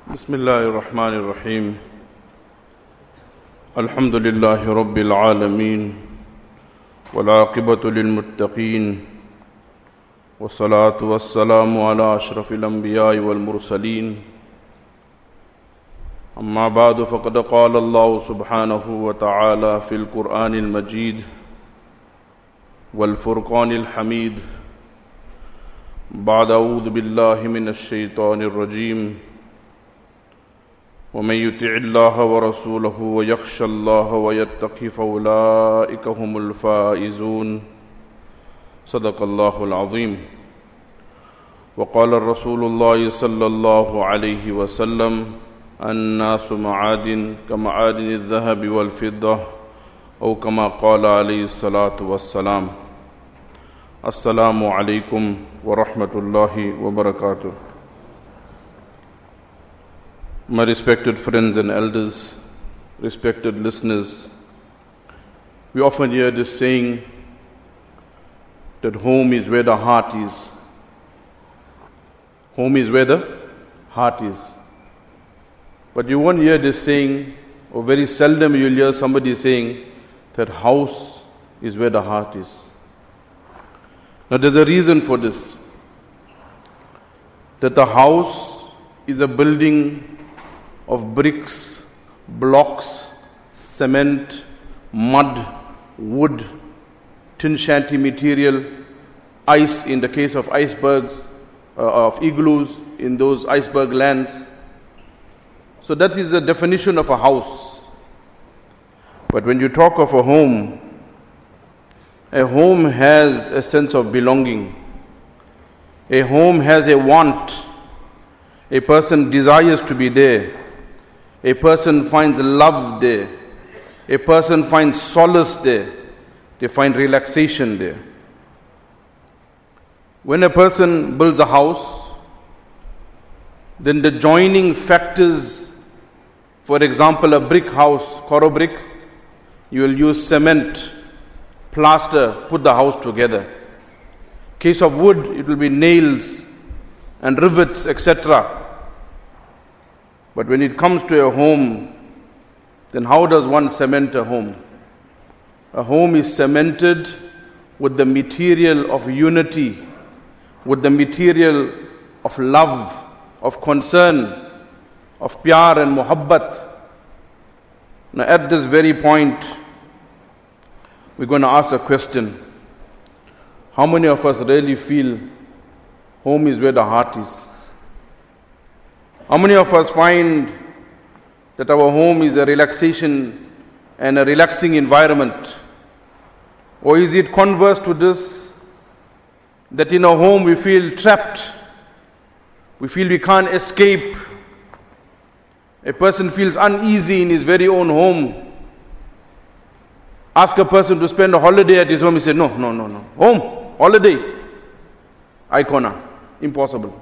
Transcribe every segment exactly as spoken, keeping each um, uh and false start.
بسم الله الرحمن الرحيم الحمد لله رب العالمين والعاقبة للمتقين والصلاة والسلام على أشرف الأنبياء والمرسلين أما بعد فقد قال الله سبحانه وتعالى في القرآن المجيد والفرقان الحميد بعد أعوذ بالله من الشيطان الرجيم ومن يطع الله ورسوله ويخشى الله ويتقه فأولئك هم الفائزون صدق الله العظيم وقال الرسول الله صلى الله عليه وسلم الناس معادن كمعادن الذهب والفضة أو كما قال عليه الصلاة والسلام. السلام عليكم ورحمة الله وبركاته. My respected friends and elders, respected listeners, we often hear this saying that home is where the heart is. Home is where the heart is. But you won't hear this saying, or very seldom you'll hear somebody saying that house is where the heart is. Now there's a reason for this. That the house is a building of bricks, blocks, cement, mud, wood, tin shanty material, ice in the case of icebergs, uh, of igloos in those iceberg lands. So that is the definition of a house. But when you talk of a home, a home has a sense of belonging. A home has a want. A person desires to be there. A person finds love there. A person finds solace there. They find relaxation there. When a person builds a house, then the joining factors, for example, a brick house, Coro brick, you will use cement, plaster, put the house together. Case of wood, it will be nails and rivets, et cetera. But when it comes to a home, then how does one cement a home? A home is cemented with the material of unity, with the material of love, of concern, of pyar and muhabbat. Now at this very point, we're going to ask a question. How many of us really feel home is where the heart is? How many of us find that our home is a relaxation and a relaxing environment? Or is it converse to this, that in a home we feel trapped, we feel we can't escape, a person feels uneasy in his very own home. Ask a person to spend a holiday at his home, he said, no, no, no, no, home, holiday, icona, impossible.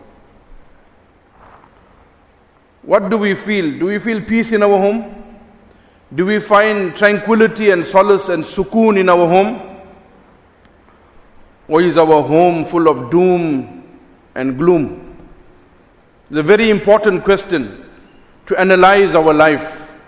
What do we feel? Do we feel peace in our home? Do we find tranquility and solace and sukoon in our home? Or is our home full of doom and gloom? It's a very important question to analyze our life.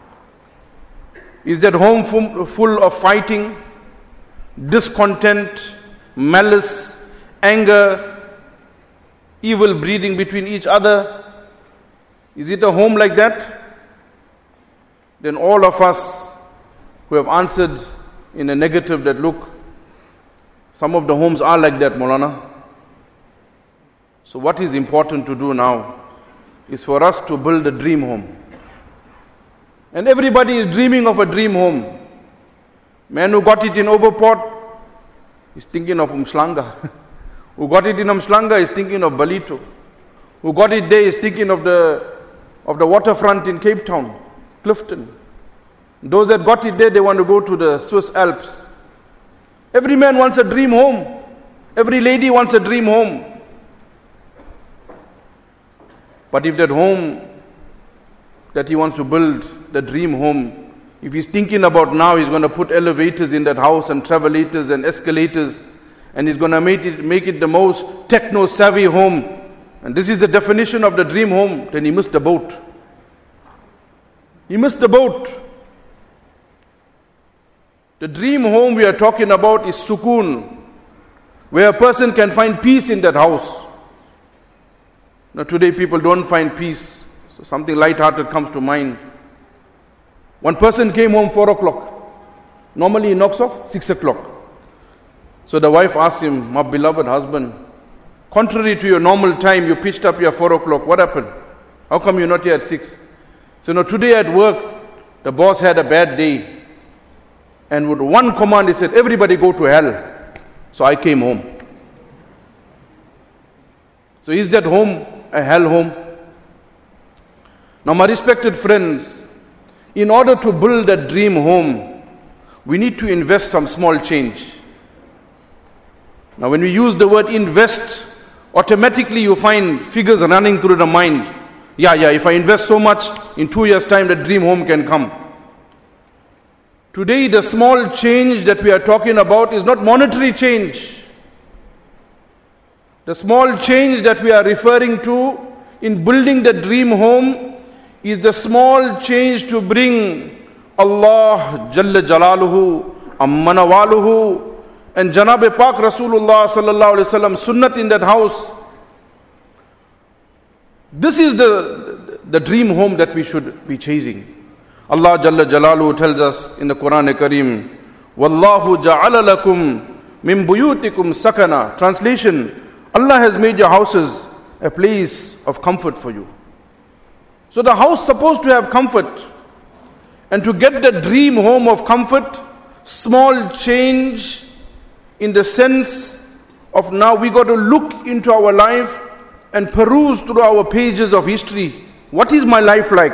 Is that home full of fighting, discontent, malice, anger, evil breeding between each other? Is it a home like that? Then all of us who have answered in a negative that look, some of the homes are like that, Maulana. So what is important to do now is for us to build a dream home. And everybody is dreaming of a dream home. Man who got it in Overport is thinking of Umslanga. Who got it in Umslanga is thinking of Balito. Who got it there is thinking of the of the waterfront in Cape Town, Clifton. Those that got it there, they want to go to the Swiss Alps. Every man wants a dream home. Every lady wants a dream home. But if that home that he wants to build, the dream home, if he's thinking about now, he's going to put elevators in that house and travelators and escalators, and he's going to make it, make it the most techno-savvy home, and this is the definition of the dream home, then he missed the boat. He missed the boat. The dream home we are talking about is sukoon, where a person can find peace in that house. Now today people don't find peace, so something light-hearted comes to mind. One person came home four o'clock. Normally he knocks off six o'clock. So the wife asked him, my beloved husband, contrary to your normal time, you pitched up here four o'clock. What happened? How come you're not here at six? So now today at work, the boss had a bad day. And with one command, he said, everybody go to hell. So I came home. So is that home a hell home? Now my respected friends, in order to build a dream home, we need to invest some small change. Now when we use the word invest, automatically you find figures running through the mind. Yeah, yeah, if I invest so much, in two years' time the dream home can come. Today the small change that we are talking about is not monetary change. The small change that we are referring to in building the dream home is the small change to bring Allah Jalla Jalaluhu, Amma Nawaluhu, and Janab Pak Rasulullah Sallallahu Alaihi Wasallam Sunnat in that house. This is the, the dream home that we should be chasing. Allah Jalla Jalaluhu tells us in the Quran Kareem, Wallahu ja'ala lakum min buyutikum sakana. Translation, Allah has made your houses a place of comfort for you. So the house is supposed to have comfort. And to get the dream home of comfort, small change in the sense of now we got to look into our life and peruse through our pages of history. What is my life like?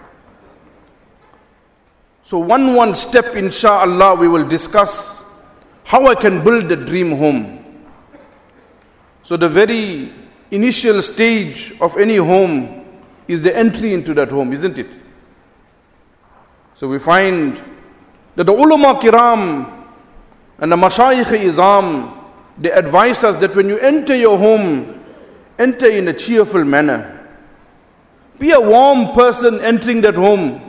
So one one step, insha'Allah, we will discuss how I can build a dream home. So the very initial stage of any home is the entry into that home, isn't it? So we find that the ulama kiram and the mashayikh izam, they advise us that when you enter your home, enter in a cheerful manner. Be a warm person entering that home.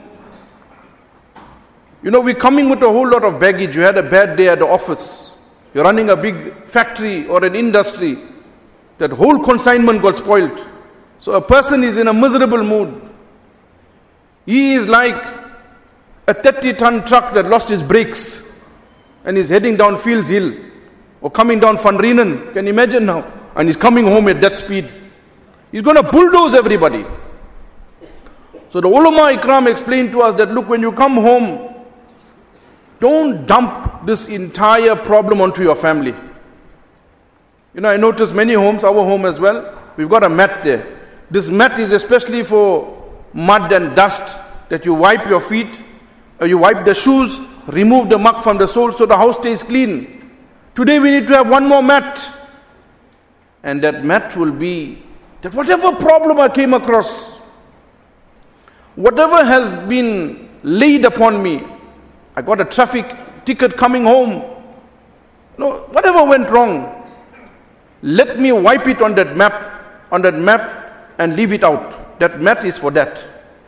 You know, we're coming with a whole lot of baggage. You had a bad day at the office. You're running a big factory or an industry. That whole consignment got spoiled. So a person is in a miserable mood. He is like a thirty-ton truck that lost his brakes and is heading down Fields Hill or coming down Van Reenen. Can you imagine now? And he's coming home at that speed. He's going to bulldoze everybody. So the ulama ikram explained to us that, look, when you come home, don't dump this entire problem onto your family. You know, I notice many homes, our home as well, we've got a mat there. This mat is especially for mud and dust, that you wipe your feet, or you wipe the shoes, remove the muck from the sole so the house stays clean. Today we need to have one more mat. And that mat will be that whatever problem I came across, whatever has been laid upon me, I got a traffic ticket coming home, no, whatever went wrong, let me wipe it on that map, on that map and leave it out. That mat is for that.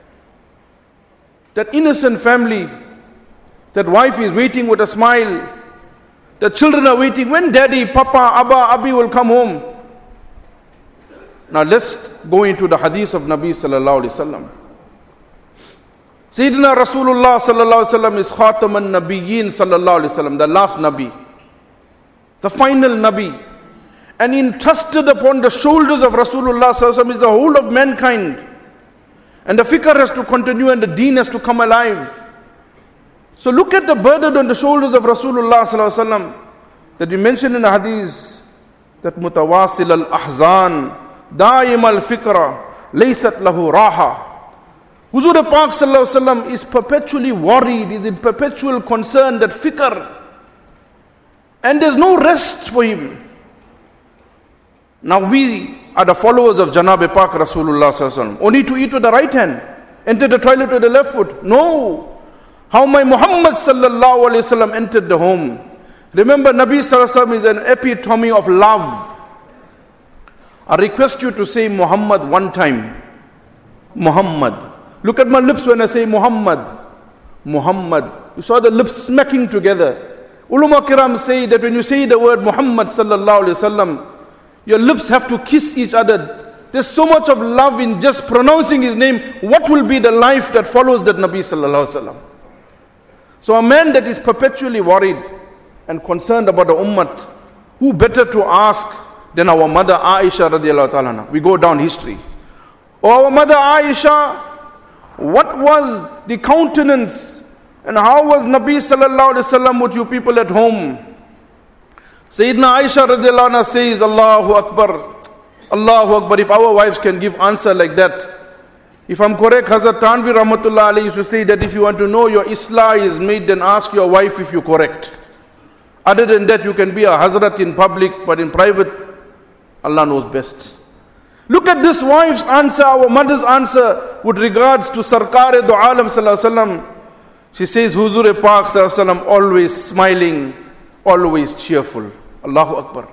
That innocent family, that wife is waiting with a smile, the children are waiting, when daddy, papa, abba, abi will come home. Now let's go into the hadith of Nabi sallallahu alaihi wasallam. Sayyidina Rasulullah sallallahu alaihi wasallam is Khataman Nabiyyin sallallahu alaihi wasallam, the last Nabi, the final Nabi. And entrusted upon the shoulders of Rasulullah sallallahu alaihi wasallam is the whole of mankind. And the fikr has to continue and the deen has to come alive. So look at the burden on the shoulders of Rasulullah sallallahu alaihi wasallam that we mentioned in the hadith, that mutawasil al-ahzan, daim al-fikra, laysat lahu raha. Huzur Pak sallallahu alaihi wasallam is perpetually worried, is in perpetual concern, that fikr. And there's no rest for him. Now we are the followers of Janab Pak Rasulullah sallallahu alaihi wasallam. Only to eat with the right hand, enter the toilet with the left foot. No. How my Muhammad sallallahu alaihi wasallam entered the home. Remember, Nabi sallallahu alaihi wasallam is an epitome of love. I request you to say Muhammad one time. Muhammad. Look at my lips when I say Muhammad. Muhammad. You saw the lips smacking together. Ulama kiram say that when you say the word Muhammad sallallahu alaihi wasallam, your lips have to kiss each other. There's so much of love in just pronouncing his name. What will be the life that follows that Nabi sallallahu alaihi wasallam? So a man that is perpetually worried and concerned about the ummah, who better to ask than our mother Aisha radiallahu ta'ala? We go down history. Oh, our mother Aisha, what was the countenance and how was Nabi sallallahu alaihi wasallam with you people at home? Sayyidina Aisha radiallahu anha says, Allahu Akbar, Allahu Akbar. If our wives can give answer like that, if I'm correct, Hazrat Tanvi Rahmatullah alayhi used to say that if you want to know your Islah is made, then ask your wife if you're correct. Other than that, you can be a Hazrat in public, but in private, Allah knows best. Look at this wife's answer, our mother's answer with regards to Sarkar-e do Alam sallallahu alaihi wasallam. She says, Huzur-e Pak sallallahu alaihi wasallam always smiling, always cheerful. Allahu Akbar.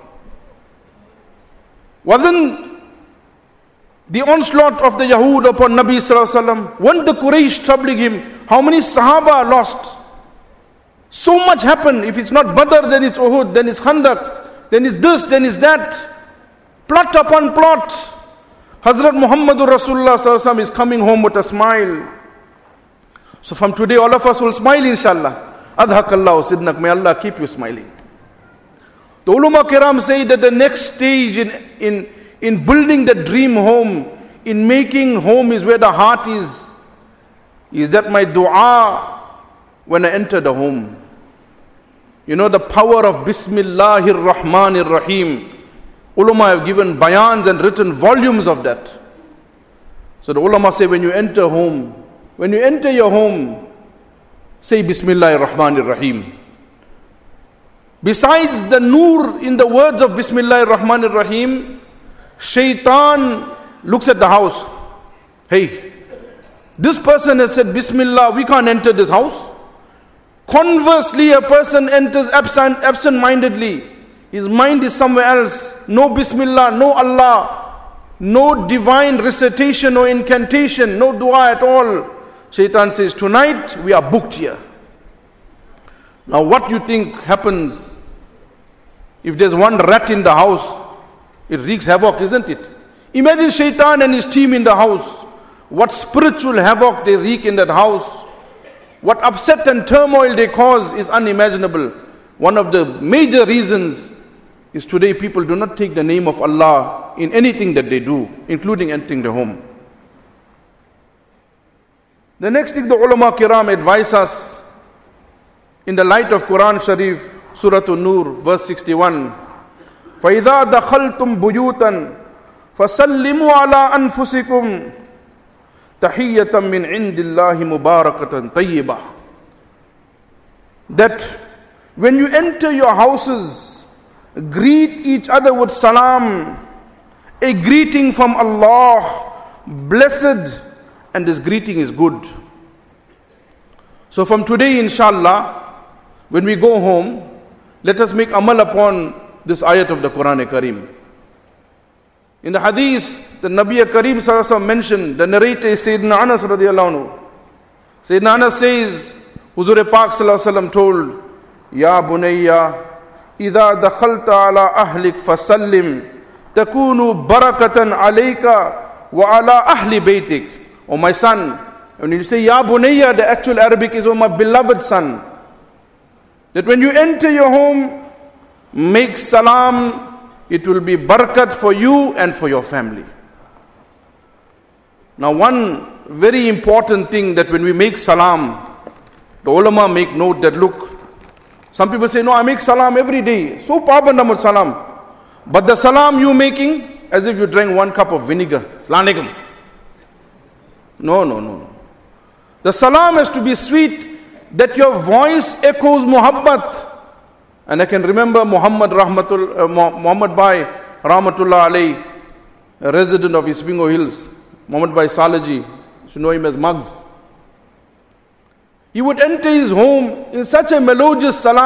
Wasn't the onslaught of the Yahud upon Nabi sallallahu alaihi wasallam, weren't the Quraysh troubling him? How many Sahaba lost? So much happened. If it's not Badr, then it's Uhud, then it's Khandaq, then it's this, then it's that. Plot upon plot. Hazrat Muhammadur Rasulullah sallallahu alaihi wasallam is coming home with a smile. So from today, all of us will smile, inshallah. Adhakallahu sidnak. May Allah keep you smiling. The ulama kiram say that the next stage in, in, in building the dream home, in making home is where the heart is, is that my dua when I enter the home. You know the power of Bismillahir Rahmanir Rahim. Ulama have given bayans and written volumes of that. So the ulama say when you enter home, when you enter your home, say Bismillahir Rahmanir Rahim. Besides the nur in the words of Bismillahir Rahmanir Rahim, Shaitan looks at the house. Hey, this person has said Bismillah, we can't enter this house. Conversely, a person enters absent, absent-mindedly. His mind is somewhere else. No Bismillah, no Allah, no divine recitation, no incantation, no dua at all. Shaitan says, tonight we are booked here. Now what do you think happens if there's one rat in the house? It wreaks havoc, isn't it? Imagine Shaitan and his team in the house. What spiritual havoc they wreak in that house. What upset and turmoil they cause is unimaginable. One of the major reasons is today people do not take the name of Allah in anything that they do, including entering the home. The next thing the ulama kiram advise us, in the light of Quran Sharif, Surah An-Nur, verse sixty-one, فَإِذَا دَخَلْتُمْ بُيُوتًا فَسَلِّمُوا عَلَىٰ أَنفُسِكُمْ تَحِيَّةً مِّنْ عِنْدِ اللَّهِ مُبَارَكَةً طَيِّبَةً. That when you enter your houses, greet each other with salam, a greeting from Allah, blessed, and this greeting is good. So from today, inshallah, when we go home, let us make amal upon this ayat of the Quran Kareem. In the hadith, the Nabi Kareem sallallahu alaihi wasallam mentioned, the narrator is Sayyidina Anas radiallahu anhu. Sayyidina Anas says, Huzur Pak sallallahu alaihi wasallam told, Ya bunayya, idha dakhalta ala ahlik fasallim, takunu barakatan alayka wa ala ahli baytik. O my son, when you say Ya bunayya, the actual Arabic is, O my beloved son. That when you enter your home, make salam, it will be barakat for you and for your family. Now one very important thing that when we make salam, the ulama make note that look, some people say, no, I make salam every day. So pabandam with salam. But the salam you making, as if you drank one cup of vinegar. Assalamu alaikum. No, no, no, no. The salam has to be sweet, that your voice echoes muhabbat. And I can remember Muhammad Rahmatul, uh, Muhammad Bhai Rahmatullah Alayhi, a resident of Isbingo Hills, Muhammad Bhai Salaji, you should know him as Muggs. He would enter his home in such a melodious salam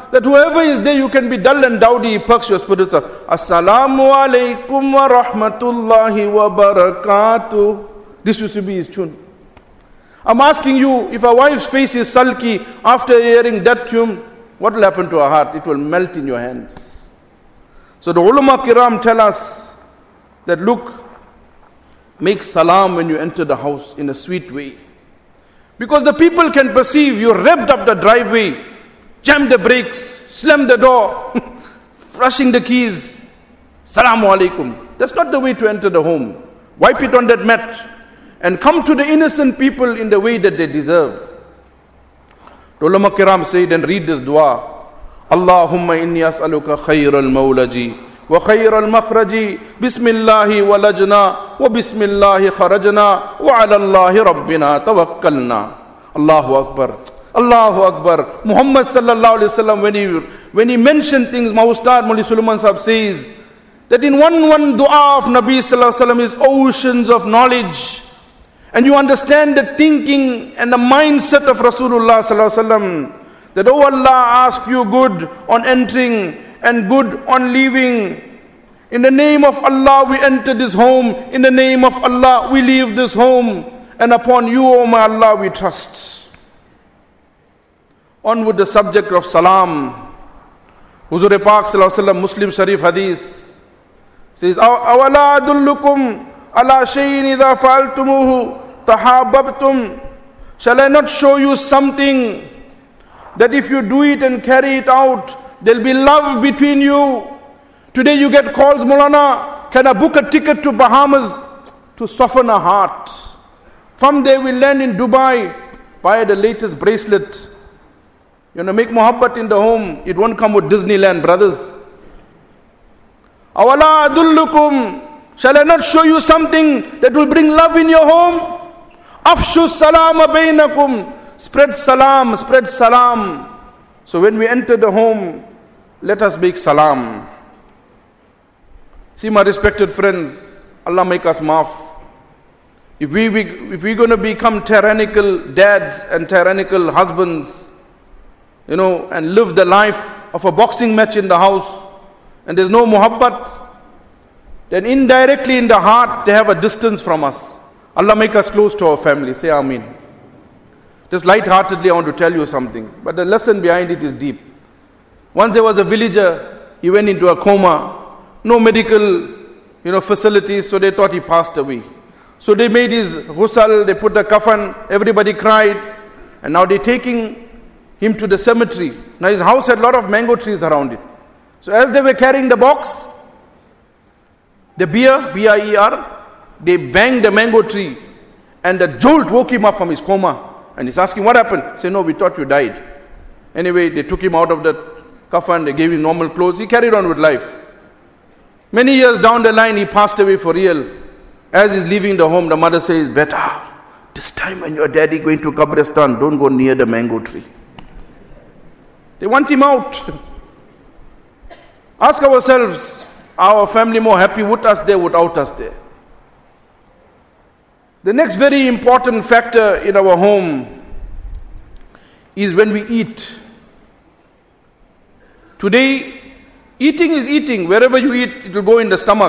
that whoever is there, you can be dull and dowdy, he perks your spirits up. Assalamu alaikum wa rahmatullahi wa barakatuh. This used to be his tune. I'm asking you, if a wife's face is sulky after hearing that tune, what will happen to her heart? It will melt in your hands. So the ulama kiram tell us that, look, make salam when you enter the house in a sweet way. Because the people can perceive you revved up the driveway, jammed the brakes, slammed the door, flushing the keys. Salamu alaikum. That's not the way to enter the home. Wipe it on that mat and come to the innocent people in the way that they deserve. The ulama kiram said, and read this dua. Allahumma inni as'aluka khayra al-mawlaji wa khayra al-makhraji bismillahi walajna wa bismillahi kharajna wa ala Allahi rabbina tawakkalna. Allahu Akbar. Allahu Akbar. Muhammad sallallahu alayhi wa sallam, when he, when he mentioned things, Maustad Mawli Sulaiman Sahib says that in one one dua of Nabi sallallahu alayhi wa sallam is oceans of knowledge. And you understand the thinking and the mindset of Rasulullah sallallahu alaihi wasallam, that, oh Allah, ask you good on entering and good on leaving. In the name of Allah we enter this home. In the name of Allah we leave this home. And upon you, O my Allah, we trust. On with the subject of salam. Huzur Pak sallallahu alaihi wasallam, Muslim Sharif Hadith says, awala adullukum ala shay'in idha fa'altumuhu tahabbabtum. Shall I not show you something that if you do it and carry it out, there'll be love between you? Today you get calls, Maulana, can I book a ticket to Bahamas to soften a heart? From there we land in Dubai, buy the latest bracelet. You want to make muhabbat in the home, it won't come with Disneyland, brothers. Awala adullukum. Shall I not show you something that will bring love in your home? Afshu salama bainakum. Spread salam, spread salam. So when we enter the home, let us make salam. See, my respected friends, Allah make us maaf. If we, we if we're going to become tyrannical dads and tyrannical husbands, you know, and live the life of a boxing match in the house, and there's no muhabbat, then indirectly in the heart they have a distance from us. Allah make us close to our family. Say Ameen. Just light-heartedly I want to tell you something, but the lesson behind it is deep. Once there was a villager, he went into a coma, no medical, you know, facilities, so they thought he passed away. So they made his ghusl, they put the kafan, everybody cried, and now they're taking him to the cemetery. Now his house had a lot of mango trees around it. So as they were carrying the box, the beer, B I E R, they banged the mango tree, and the jolt woke him up from his coma. And he's asking, what happened? Say, no, we thought you died. Anyway, they took him out of the kafan, they gave him normal clothes, he carried on with life. Many years down the line, he passed away for real. As he's leaving the home, the mother says, Beta, this time when your daddy going to Qabristan, don't go near the mango tree. They want him out. Ask ourselves, are our family more happy with us there, without us there? The next very important factor in our home is when we eat. Today, eating is eating. Wherever you eat, it will go in the stomach.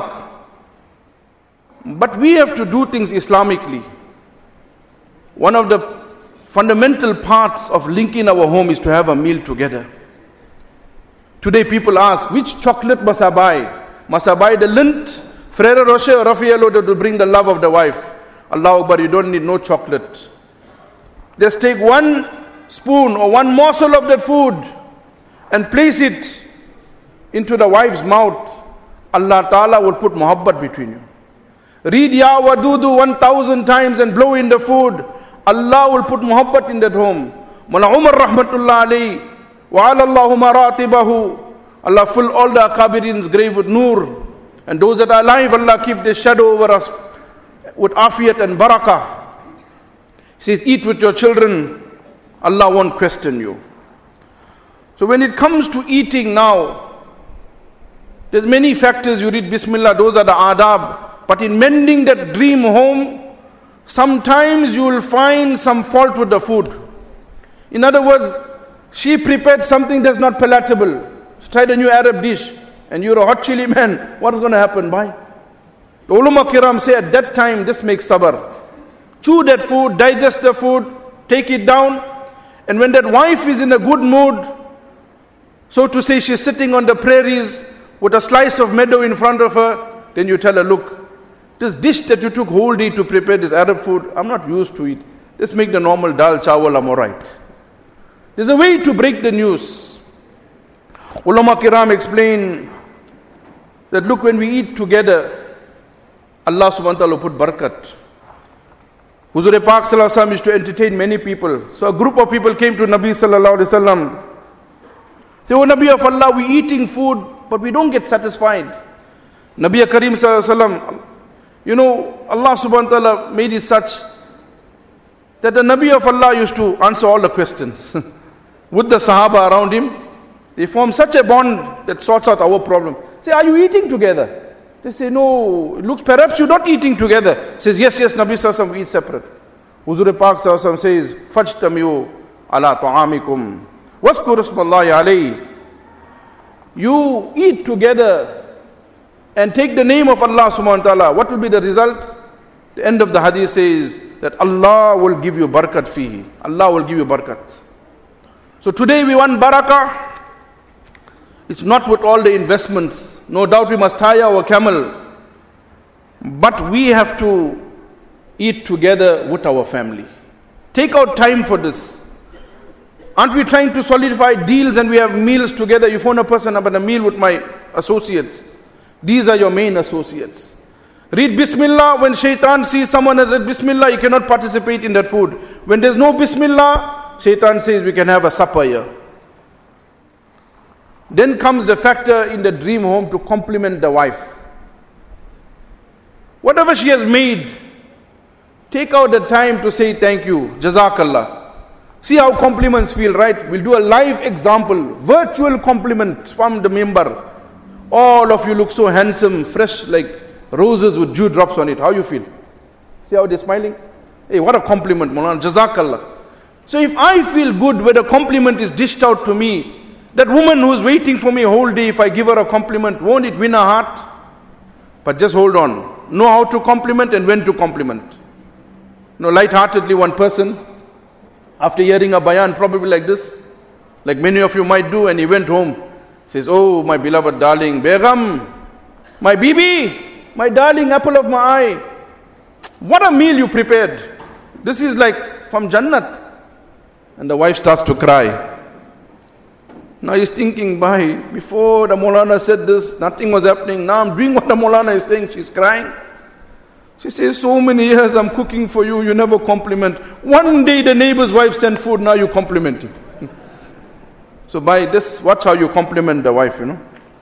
But we have to do things Islamically. One of the fundamental parts of linking our home is to have a meal together. Today people ask, which chocolate must I buy? Must I buy the Lindt, Ferrero Rocher, or Raffaello that will bring the love of the wife? Allahu Akbar, you don't need no chocolate. Just take one spoon or one morsel of that food and place it into the wife's mouth. Allah Ta'ala will put muhabbat between you. Read Ya Wadudu one thousand times and blow in the food. Allah will put muhabbat in that home. Mullah Umar Rahmatullah alayhi wa ala Allahumma ratibahu. Allah fill all the Akabirin's grave with nur. And those that are alive, Allah keep their shadow over us with afiyat and barakah. He says, eat with your children, Allah won't question you. So when it comes to eating now, there's many factors. You read Bismillah, those are the adab. But in mending that dream home, sometimes you will find some fault with the food. In other words, She prepared something that's not palatable. She tried a new Arab dish, and you're a hot chili man. What's going to happen? Why? The ulama kiram say at that time, just make sabr. Chew that food, digest the food, take it down. And when that wife is in a good mood, so to say, she's sitting on the prairies with a slice of meadow in front of her, then you tell her, look, this dish that you took whole day to prepare, this Arab food, I'm not used to it. Just make the normal dal chawal, I'm alright. There's a way to break the news. Ulama kiram explain that look, when we eat together, Allah subhanahu wa ta'ala put barakat. Huzur Pak sallallahu alaihi wasallam used to entertain many people. So a group of people came to Nabi sallallahu alaihi wasallam. Say, oh Nabi of Allah, we eating food, but we don't get satisfied. Nabi Kareem sallallahu alaihi wasallam, you know, Allah subhanahu wa ta'ala made it such that the Nabi of Allah used to answer all the questions. With the Sahaba around him, they form such a bond that sorts out our problem. Say, are you eating together? They say, no, it looks perhaps you're not eating together. Says, yes, yes, Nabi sallallahu alaihi wasallam, we eat separate. Huzur Pak sallallahu alaihi wasallam says, fajtamiu ala ta'amikum waskuru ismallahi alayhi. You eat together and take the name of Allah subhanahu wa ta'ala. What will be the result? The end of the hadith says that Allah will give you barakat fihi. Allah will give you barakat. So today we want barakah. It's not with all the investments. No doubt we must tire our camel. But we have to eat together with our family. Take out time for this. Aren't we trying to solidify deals and we have meals together? You phone a person about a meal with my associates. These are your main associates. Read Bismillah. When shaitan sees someone has read Bismillah, you cannot participate in that food. When there's no Bismillah, shaitan says we can have a supper here. Then comes the factor in the dream home to compliment the wife. Whatever she has made, take out the time to say thank you, Jazakallah. See how compliments feel, right? We'll do a live example, virtual compliment from the member. All of you look so handsome, fresh like roses with dew drops on it. How you feel? See how they're smiling? Hey, what a compliment, Maulana, Jazakallah. So if I feel good when a compliment is dished out to me, that woman who's waiting for me a whole day, if I give her a compliment, won't it win her heart? But just hold on. Know how to compliment and when to compliment. You know, light-heartedly one person, after hearing a bayan probably like this, like many of you might do, and he went home, says, oh, my beloved darling, Begum, my bibi, my darling apple of my eye, what a meal you prepared. This is like from Jannat. And the wife starts to cry. Now he's thinking, bhai, before the Maulana said this, nothing was happening. Now I'm doing what the Maulana is saying. She's crying. She says, so many years I'm cooking for you, you never compliment. One day the neighbor's wife sent food, now you complimenting. So by this, watch how you compliment the wife, you know.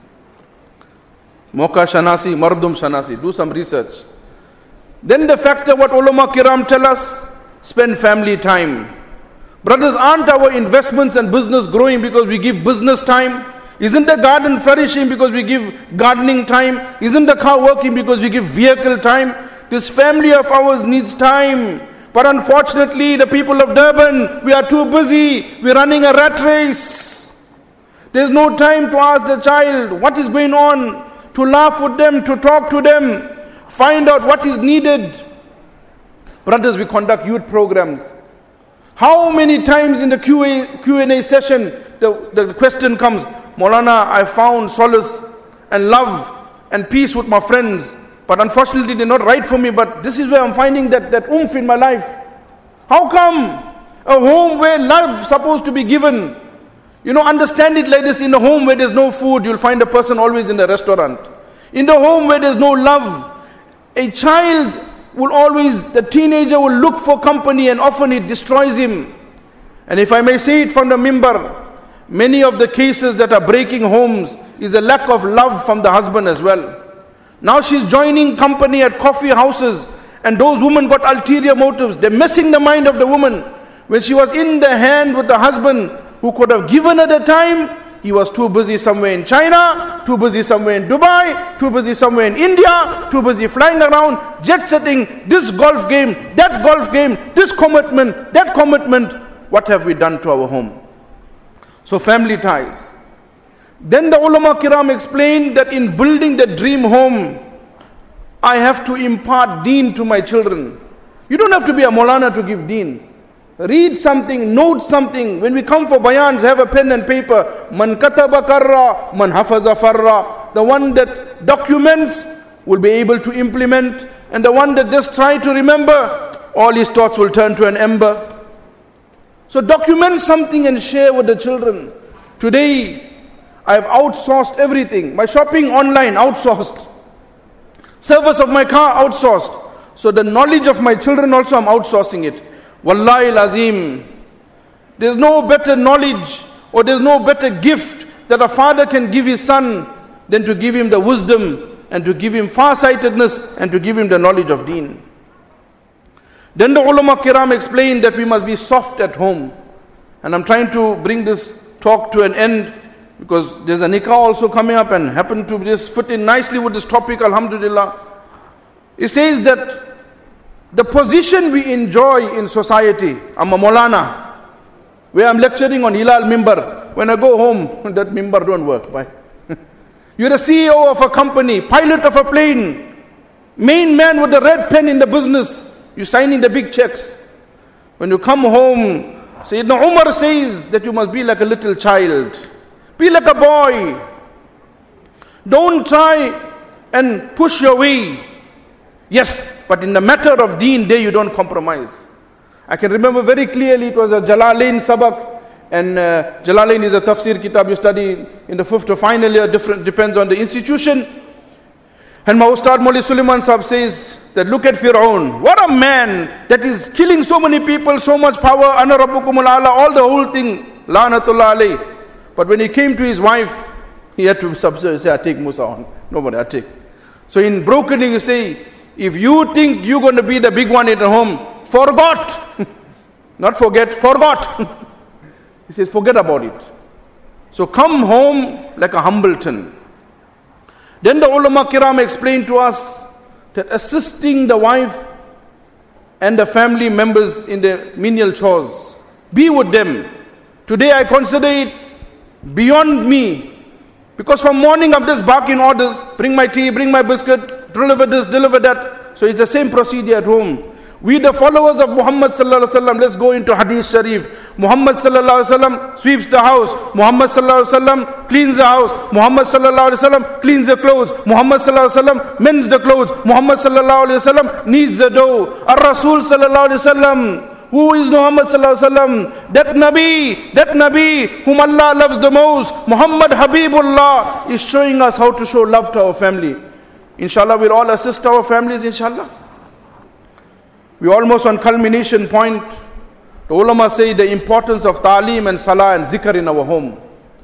Moka Shanasi, Mardum Shanasi. Do some research. Then the factor, what ulama kiram tell us, spend family time. Brothers, aren't our investments and business growing because we give business time? Isn't the garden flourishing because we give gardening time? Isn't the car working because we give vehicle time? This family of ours needs time. But unfortunately, the people of Durban, we are too busy. We're running a rat race. There's no time to ask the child what is going on, to laugh with them, to talk to them, find out what is needed. Brothers, we conduct youth programs. How many times in the Q and A session, the, the question comes, Maulana, I found solace and love and peace with my friends, but unfortunately they're not right for me, but this is where I'm finding that, that oomph in my life. How come? A home where love is supposed to be given. You know, understand it like this. In a home where there's no food, you'll find a person always in the restaurant. In the home where there's no love, a child will always, the teenager will look for company and often it destroys him. And if I may say it from the mimbar, many of the cases that are breaking homes is a lack of love from the husband as well. Now she's joining company at coffee houses and those women got ulterior motives. They're messing the mind of the woman. When she was in the hand with the husband who could have given her the time, he was too busy somewhere in China, too busy somewhere in Dubai, too busy somewhere in India, too busy flying around, jet setting, this golf game, that golf game, this commitment, that commitment. What have we done to our home? So family ties. Then the ulama kiram explained that in building the dream home, I have to impart deen to my children. You don't have to be a Maulana to give deen. Read something, note something. When we come for bayans, have a pen and paper. Man kataba karra, man hafaza farra. The one that documents will be able to implement, and the one that just try to remember, all his thoughts will turn to an ember. So document something and share with the children. Today, I have outsourced everything. My shopping online, outsourced. Service of my car, outsourced. So the knowledge of my children also, I'm outsourcing it. Wallahi lazim. There's no better knowledge or there's no better gift that a father can give his son than to give him the wisdom and to give him farsightedness and to give him the knowledge of deen. Then the ulama kiram explained that we must be soft at home. And I'm trying to bring this talk to an end because there's a nikah also coming up and happen to just fit in nicely with this topic, alhamdulillah. It says that the position we enjoy in society, I'm a Maulana, where I'm lecturing on Hilal Mimbar. When I go home, that Mimbar don't work. Bye. You're a C E O of a company, pilot of a plane, main man with the red pen in the business. You're signing the big checks. When you come home, Sayyidina Umar says that you must be like a little child. Be like a boy. Don't try and push your way. Yes, but in the matter of deen, there you don't compromise. I can remember very clearly, it was a Jalalain sabak, and uh, Jalalain is a tafsir kitab you study in the fifth or final year, different, depends on the institution. And my Ustad Maulvi Sulaiman Sahib says that look at Fir'aun. What a man that is killing so many people, so much power, ana rabbukumul ala, all the whole thing, la'natullah alayh. But when he came to his wife, he had to say, I take Musa on. Nobody, I take. So in broken you say, if you think you're going to be the big one at home, forgot. Not forget, forgot. He says, forget about it. So come home like a Humbleton. Then the ulama kiram explained to us that assisting the wife and the family members in their menial chores, be with them. Today I consider it beyond me, because from morning I'm just barking orders, bring my tea, bring my biscuit, deliver this, deliver that. So it's the same procedure at home. We the followers of Muhammad sallallahu alaihi wasallam, let's go into Hadith Sharif. Muhammad sallallahu alaihi wasallam sweeps the house. Muhammad sallallahu alaihi wasallam cleans the house. Muhammad sallallahu alaihi wasallam cleans the clothes. Muhammad sallallahu alaihi wasallam mends the clothes. Muhammad sallallahu alaihi wasallam kneads the dough. Ar-Rasul sallallahu alaihi wasallam, who is Muhammad sallallahu alaihi wasallam? That Nabi, that Nabi whom Allah loves the most, Muhammad Habibullah, is showing us how to show love to our family. Inshallah, we'll all assist our families, inshallah. We're almost on culmination point. The ulama say the importance of ta'aleem and salah and zikr in our home.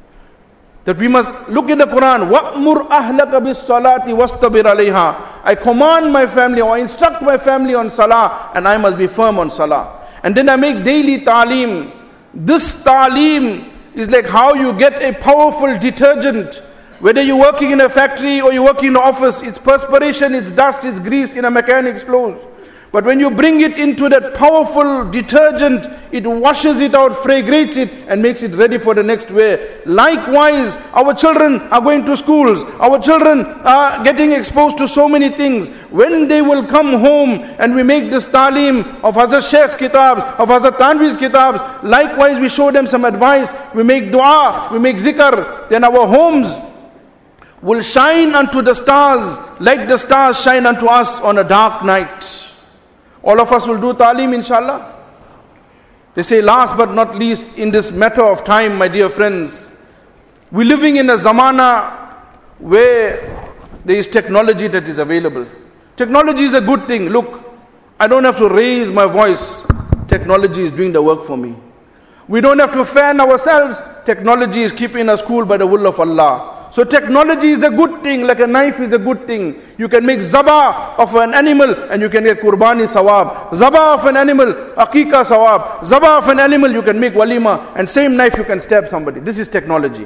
That we must look in the Quran, وَأْمُرْ أَهْلَكَ بِالصَّلَاةِ وَاسْتَبِرْ عَلَيْهَا. I command my family or instruct my family on salah, and I must be firm on salah. And then I make daily ta'aleem. This ta'aleem is like how you get a powerful detergent. Whether you're working in a factory or you're working in an office, it's perspiration, it's dust, it's grease in a mechanic's clothes. But when you bring it into that powerful detergent, it washes it out, fragrates it, and makes it ready for the next wear. Likewise, our children are going to schools. Our children are getting exposed to so many things. When they will come home and we make this ta'aleem of Hazrat Sheikh's kitabs, of Hazrat Tanvi's kitabs, likewise we show them some advice, we make dua, we make zikr, then our homes will shine unto the stars like the stars shine unto us on a dark night. All of us will do ta'aleem, inshallah. They say, last but not least, in this matter of time, my dear friends, we're living in a zamana where there is technology that is available. Technology is a good thing. Look, I don't have to raise my voice. Technology is doing the work for me. We don't have to fan ourselves. Technology is keeping us cool by the will of Allah. So technology is a good thing, like a knife is a good thing. You can make zabah of an animal and you can get qurbani sawab. Zabah of an animal, aqiqah sawab. Zabah of an animal, you can make walima, and same knife you can stab somebody. This is technology.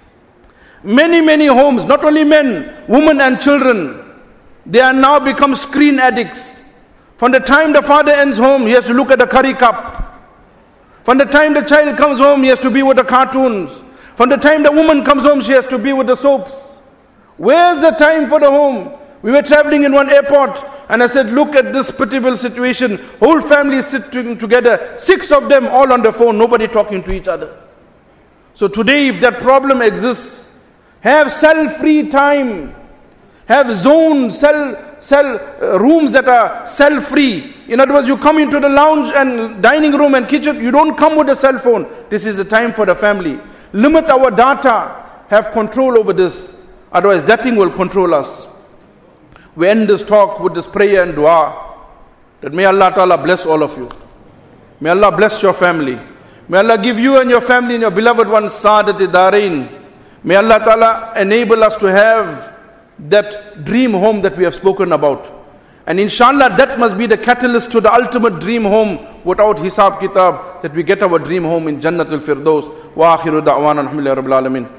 Many, many homes, not only men, women and children, they are now become screen addicts. From the time the father ends home, he has to look at the curry cup. From the time the child comes home, he has to be with the cartoons. From the time the woman comes home, she has to be with the soaps. Where's the time for the home? We were traveling in one airport, and I said, look at this pitiable situation. Whole family sitting together, six of them all on the phone, nobody talking to each other. So today, if that problem exists, have cell-free time. Have zone, cell, cell uh, rooms that are cell-free. In other words, you come into the lounge and dining room and kitchen, you don't come with a cell phone. This is a time for the family. Limit our data. Have control over this. Otherwise, that thing will control us. We end this talk with this prayer and dua. That may Allah Ta'ala bless all of you. May Allah bless your family. May Allah give you and your family and your beloved ones Sa'adat Darain. May Allah Ta'ala enable us to have that dream home that we have spoken about. And inshallah, that must be the catalyst to the ultimate dream home without hisab kitab, that we get our dream home in Jannatul Firdaus. Wa akhiru da'wana alhamdulillahi rabbil alamin.